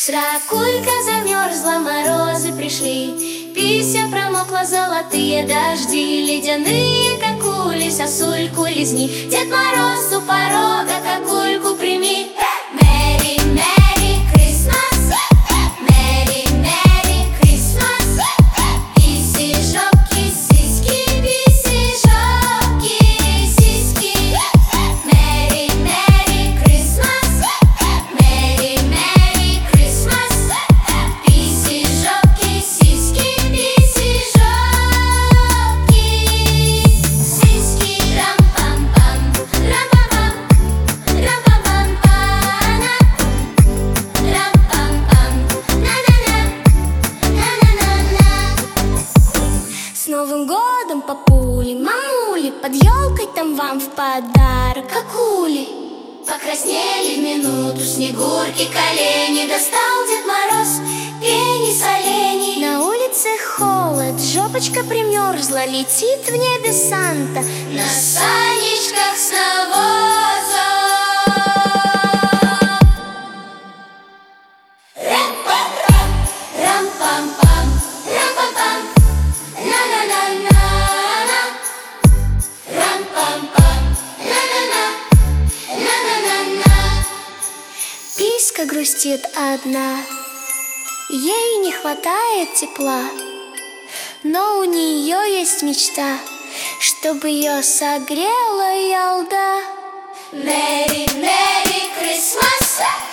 Сракулька замерзла, морозы пришли, Пися промокла, золотые дожди, Ледяные, как ули, сосульку лизни, Дед Мороз у порога, какульку прими. Мэри, Мэри Крисмас, Мэри, Мэри Крисмас. Писи, жопки, сиськи, писи, жопки, сиськи. Мэри, Мэри Крисмас, Мэри, Мэри Крисмас. Писи, жопки, сиськи, писи, жопки, сиськи. Рам-пам-пам, рам-пам-пам, рам-пам-пам-пана. Рам-пам-пам, на-на-на, на-на-на-на. С Новым годом, папули, мамули, под елкой там вам в подарок акули. Покраснели в минуту снегурки колени, достал Дед Мороз пени с оленей. На улице холод, жопочка примерзла, летит в небе Санта на санечках с навозом. Рам-пам-пам, рам-пам-пам, рам-пам-пам, на-на-на-на-на. Рам-пам-пам, на-на-на, на-на-на-на. Писька грустит одна, ей не хватает тепла, но у нее есть мечта, чтобы ее согрела ялда. Мэри, Мэри Крисмас.